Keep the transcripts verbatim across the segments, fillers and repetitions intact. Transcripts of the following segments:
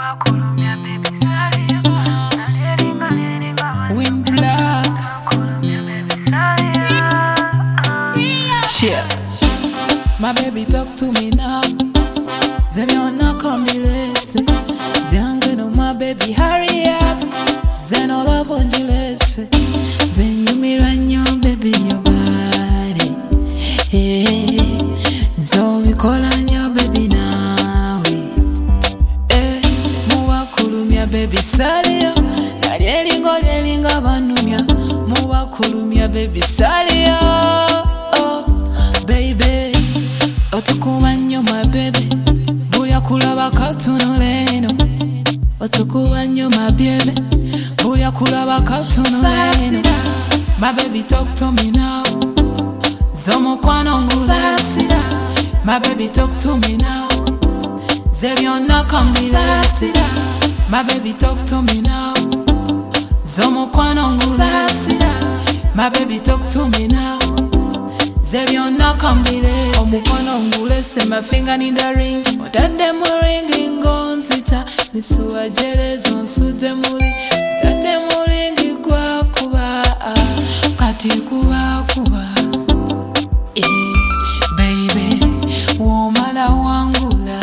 Wind Black. Shit. My baby talk to me now. Zemiona come late. Jango no my baby hurry up. Zeno love on you listen. Then you me run your baby your body. Hey, so we call on your baby now. Hey, muwa kulumia baby salia. Elingo elinga banumya. Muwa kulumia baby salia. Oh, baby. Otukuwa nnyo my baby. Bulya kulaba katunuleno. Otukuwa nnyo my baby. Bulya kulaba katunuleno. My baby talk to me now. Zomukwano ngula. My baby talk to me now. Zebyonna kambira. My baby talk to me now. Zomukwano ngula. My baby talk to me now. Zebyonna kambire. Omukwano ngulese my finger in the ring. Otadde mu ringi ngonzita. Misuwa jelezo nsudde muli. Otadde mu ringi gwa kuba. Kati kuba kuba. Eh, baby, womala wangula.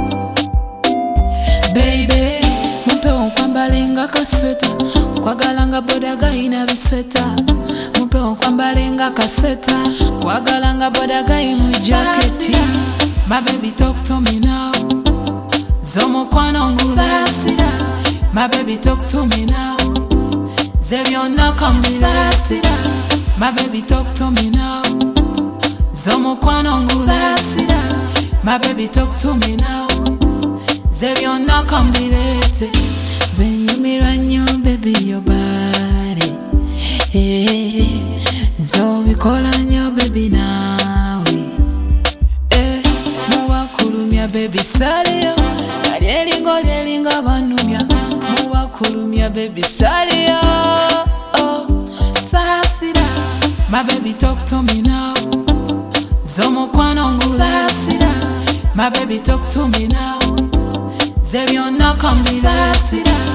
Baby, mumpe wankwambalenga kasweta. Kwagalanga boda gaina bisweta. Mumpe wankwambalenga kaseta. Kwagalanga boda gai mu jacket. My baby talk to me now. Zomukwano ngula. My baby talk to me now. Zebyonna kambira. My baby talk to me now. Zomukwano ngula. My baby talk to me now. Zebyonna kambirete. Zenyumirwa nnyo baby your body. Hey, so we call on your baby now. Hey, muwa kulumya baby salia. Kali elingo elinga banumya. Muwa kulumya baby salia. Oh, sasira. My baby talk to me now. Zomukwano ngula. My baby talk to me now. Zebyonna kambira.